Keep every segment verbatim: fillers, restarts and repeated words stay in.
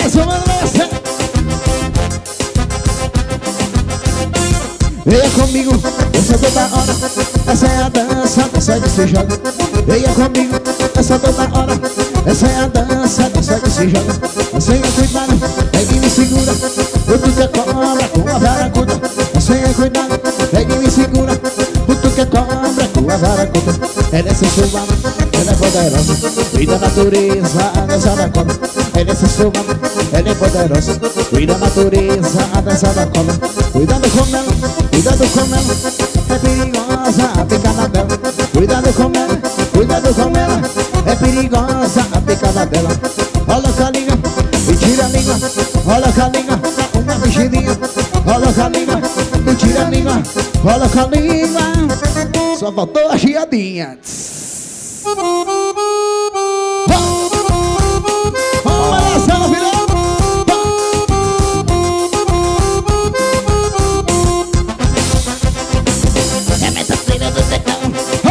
somando você. Venha comigo, dança toda hora. Essa é a dança, dança que se joga. Venha comigo, dança toda hora. Essa é a dança, dança que se joga. Sem cuidado, pegue e me segura. O tu que cobra com a vara curta. Sem cuidado, pegue e me segura. O tu que cobra com a vara curta. Ela é sensual, ela é poderosa. Cuida da natureza, a dança da cobra. Ela é sensual, ela é poderosa. Cuida da natureza, a dança da cobra. Cuidado com ela, cuidado com ela. É perigosa a picada dela. Cuidado com ela, cuidado com ela. É perigosa a picada dela. Olha com a língua e tira a língua. Olha com a língua, uma mexidinha. Olha com a língua e tira a língua. Olha com a língua. Só faltou a chiadinha. Vamos lá, sala, filhão. É meta trilha do sertão.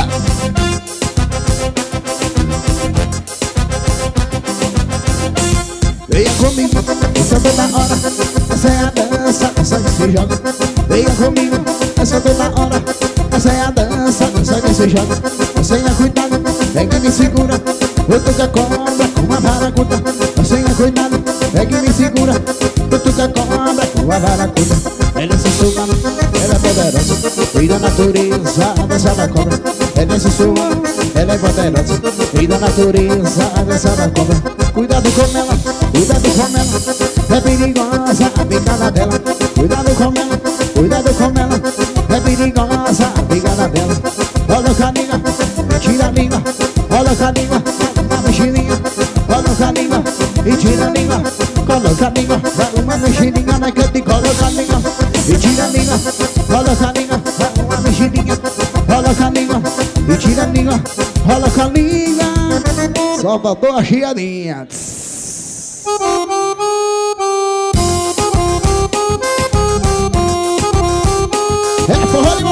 Venha comigo, dança toda hora. Essa é a dança, dança que se joga. Venha comigo, dança toda hora. Essa é a dança, dança que se joga. Tenha cuidado, pega e me segura. Eu tô com a cobra com a vara curta. Tenha cuidado, pega e me segura. Eu tô com a cobra com a vara curta. Ela é sensual, ela é poderosa. Cuida da natureza, a dança da cobra. Ela é sensual, ela é poderosa. Cuida da natureza, a dança da cobra. Cuidado com ela, cuidado com ela. É perigosa a picada dela. Cuidado com ela, cuidado com ela. É perigosa a picada dela. Olha com a língua, tira a língua. Olha com a língua, uma mexidinha. Olha com a língua e tira a língua. Coloca a língua, dá uma mexidinha na canta e coloca a língua e tira a língua. Olha com a língua, dá uma mexidinha. Olha com a língua e tira a língua. Olha com a língua. Só faltou a chiadinha. É forró de